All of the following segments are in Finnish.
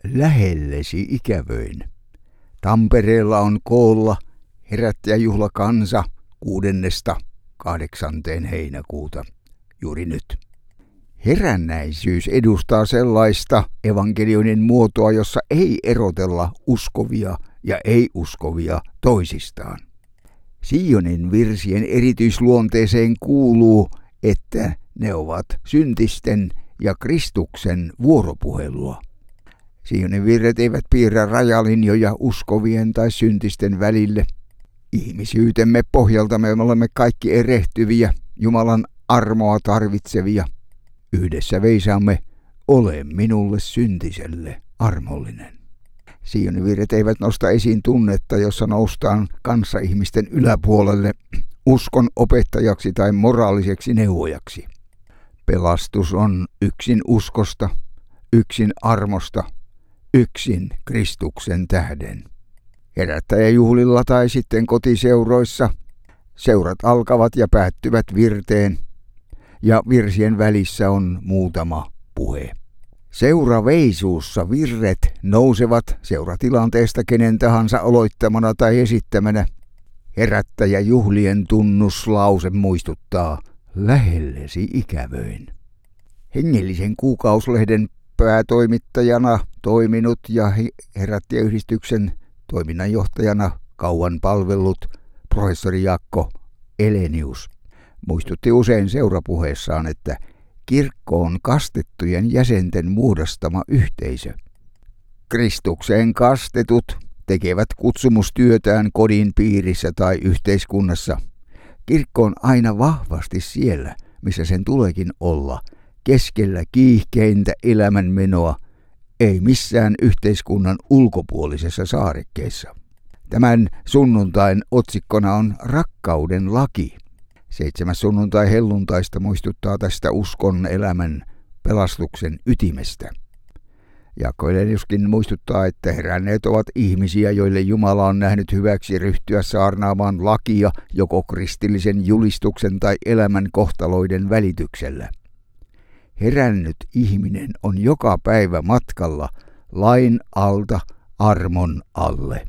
lähellesi ikävöin. Tampereella on koolla herättäjäjuhlakansa 6.–8. heinäkuuta juuri nyt. Herännäisyys edustaa sellaista evankelioinnin muotoa, jossa ei erotella uskovia ja ei-uskovia toisistaan. Sionin virsien erityisluonteeseen kuuluu, että ne ovat syntisten ja Kristuksen vuoropuhelua. Sionin virret eivät piirrä rajalinjoja uskovien tai syntisten välille. Ihmisyytemme pohjalta me olemme kaikki erehtyviä, Jumalan armoa tarvitsevia. Yhdessä veisaamme, ole minulle syntiselle armollinen. Sionin virret eivät nosta esiin tunnetta, jossa noustaan kanssaihmisten yläpuolelle uskon opettajaksi tai moraaliseksi neuvojaksi. Pelastus on yksin uskosta, yksin armosta, yksin Kristuksen tähden. Herättäjäjuhlilla tai sitten kotiseuroissa seurat alkavat ja päättyvät virteen, ja virsien välissä on muutama puhe. Seuraveisuussa virret nousevat seuratilanteesta kenen tahansa aloittamana tai esittämänä. Herättäjäjuhlien tunnuslause muistuttaa lähellesi ikävöin. Hengellisen kuukauslehden päätoimittajana toiminut ja herättäjäyhdistyksen toiminnanjohtajana kauan palvellut professori Jaakko Elenius muistutti usein seurapuheessaan, että kirkko on kastettujen jäsenten muodostama yhteisö. Kristukseen kastetut tekevät kutsumustyötään kodin piirissä tai yhteiskunnassa. Kirkko on aina vahvasti siellä, missä sen tuleekin olla, keskellä kiihkeintä elämänmenoa, ei missään yhteiskunnan ulkopuolisessa saarekkeessa. Tämän sunnuntain otsikkona on rakkauden laki. 7. sunnuntai helluntaista muistuttaa tästä uskon, elämän, pelastuksen ytimestä. Jaakko Eleniuskin muistuttaa, että heränneet ovat ihmisiä, joille Jumala on nähnyt hyväksi ryhtyä saarnaamaan lakia joko kristillisen julistuksen tai elämän kohtaloiden välityksellä. Herännyt ihminen on joka päivä matkalla lain alta armon alle.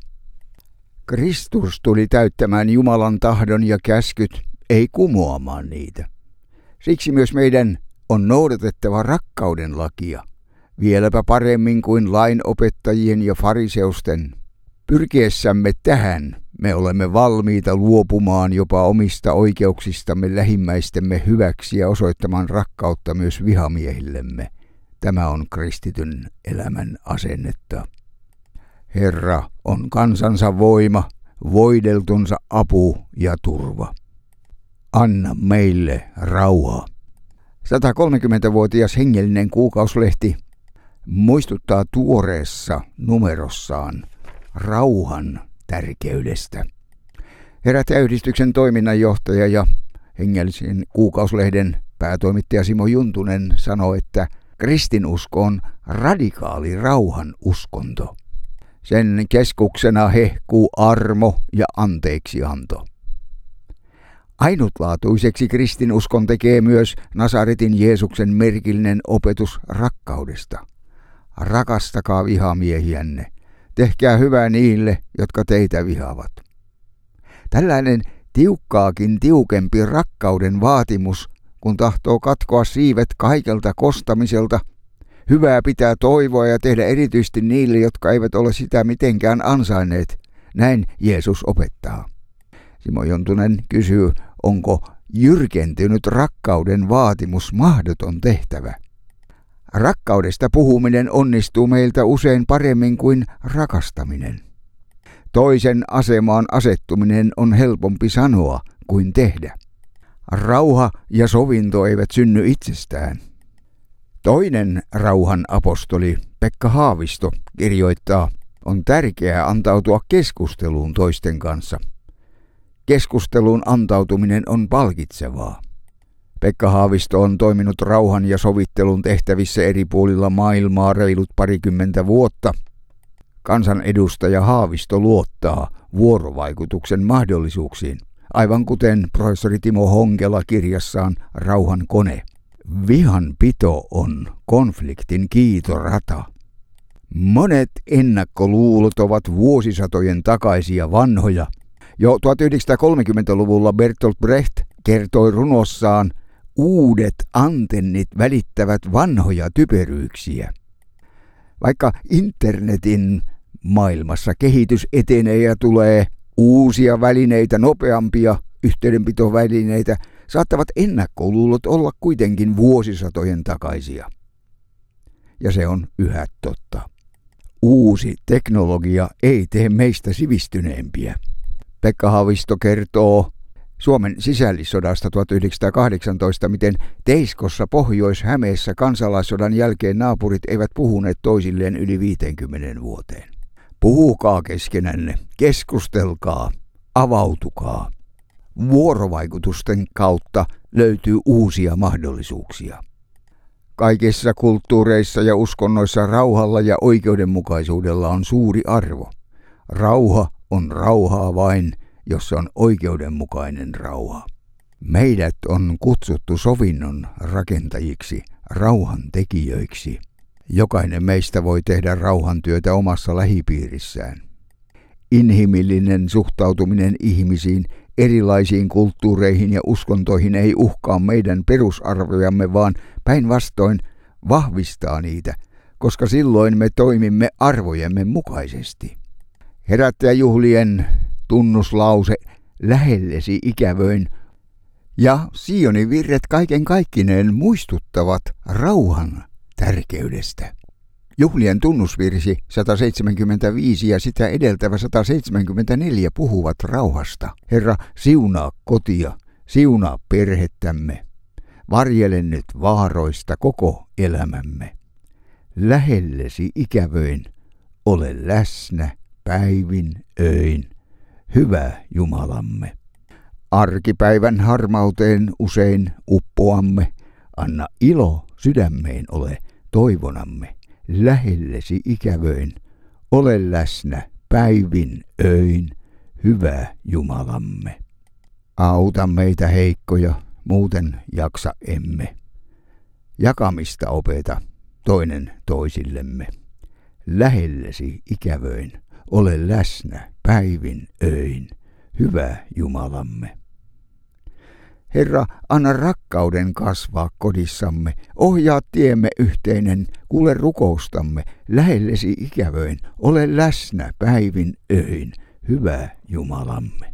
Kristus tuli täyttämään Jumalan tahdon ja käskyt, ei kumoamaan niitä. Siksi myös meidän on noudatettava rakkauden lakia, vieläpä paremmin kuin lainopettajien ja fariseusten. Pyrkiessämme tähän me olemme valmiita luopumaan jopa omista oikeuksistamme lähimmäistemme hyväksi ja osoittamaan rakkautta myös vihamiehillemme. Tämä on kristityn elämän asennetta. Herra on kansansa voima, voideltunsa apu ja turva. Anna meille rauhaa. 130-vuotias hengellinen kuukauslehti muistuttaa tuoreessa numerossaan rauhan tärkeydestä. Herättäjäyhdistyksen toiminnanjohtaja ja hengellisen kuukauslehden päätoimittaja Simo Juntunen sanoi, että kristinusko on radikaali rauhan uskonto. Sen keskuksena hehkuu armo ja anteeksianto. Ainutlaatuiseksi kristinuskon tekee myös Nasaretin Jeesuksen merkillinen opetus rakkaudesta. Rakastakaa vihamiehiänne, tehkää hyvää niille, jotka teitä vihaavat. Tällainen tiukkaakin tiukempi rakkauden vaatimus, kun tahtoo katkoa siivet kaikelta kostamiselta, hyvää pitää toivoa ja tehdä erityisesti niille, jotka eivät ole sitä mitenkään ansainneet. Näin Jeesus opettaa. Simo Juntunen kysyy, onko jyrkentynyt rakkauden vaatimus mahdoton tehtävä? Rakkaudesta puhuminen onnistuu meiltä usein paremmin kuin rakastaminen. Toisen asemaan asettuminen on helpompi sanoa kuin tehdä. Rauha ja sovinto eivät synny itsestään. Toinen rauhan apostoli Pekka Haavisto kirjoittaa, on tärkeää antautua keskusteluun toisten kanssa. Keskusteluun antautuminen on palkitsevaa. Pekka Haavisto on toiminut rauhan ja sovittelun tehtävissä eri puolilla maailmaa reilut 20 vuotta. Kansanedustaja Haavisto luottaa vuorovaikutuksen mahdollisuuksiin, aivan kuten professori Timo Honkela kirjassaan Rauhan kone. Vihanpito on konfliktin kiitorata. Monet ennakkoluulot ovat vuosisatojen takaisia vanhoja. Jo 1930-luvulla Bertolt Brecht kertoi runossaan, uudet antennit välittävät vanhoja typeryyksiä. Vaikka internetin maailmassa kehitys etenee ja tulee uusia välineitä, nopeampia yhteydenpitovälineitä, saattavat ennakkoluulot olla kuitenkin vuosisatojen takaisia. Ja se on yhä totta. Uusi teknologia ei tee meistä sivistyneempiä. Pekka Haavisto kertoo Suomen sisällissodasta 1918, miten Teiskossa Pohjois-Hämeessä kansalaissodan jälkeen naapurit eivät puhuneet toisilleen yli 50 vuoteen. Puhukaa keskenänne, keskustelkaa, avautukaa. Vuorovaikutusten kautta löytyy uusia mahdollisuuksia. Kaikissa kulttuureissa ja uskonnoissa rauhalla ja oikeudenmukaisuudella on suuri arvo. Rauha on rauhaa vain, jos se on oikeudenmukainen rauha. Meidät on kutsuttu sovinnon rakentajiksi, rauhan tekijöiksi. Jokainen meistä voi tehdä rauhantyötä omassa lähipiirissään. Inhimillinen suhtautuminen ihmisiin, erilaisiin kulttuureihin ja uskontoihin ei uhkaa meidän perusarvojamme, vaan päinvastoin vahvistaa niitä, koska silloin me toimimme arvojemme mukaisesti. Herättäjäjuhlien tunnuslause lähellesi ikävöin ja Sionin virret kaiken kaikkineen muistuttavat rauhan tärkeydestä. Juhlien tunnusvirsi 175 ja sitä edeltävä 174 puhuvat rauhasta. Herra, siunaa kotia, siunaa perhettämme. Varjele nyt vaaroista koko elämämme. Lähellesi ikävöin, ole läsnä päivin öin. Hyvä Jumalamme. Arkipäivän harmauteen usein uppoamme. Anna ilo sydämeen ole toivonamme. Lähellesi ikävöin, ole läsnä päivin öin, hyvä Jumalamme. Auta meitä heikkoja, muuten jaksa emme. Jakamista opeta toinen toisillemme. Lähellesi ikävöin, ole läsnä päivin öin, hyvä Jumalamme. Herra, anna rakkauden kasvaa kodissamme, ohjaa tiemme yhteinen, kuule rukoustamme, lähellesi ikävöin, ole läsnä päivin öin, hyvä Jumalamme.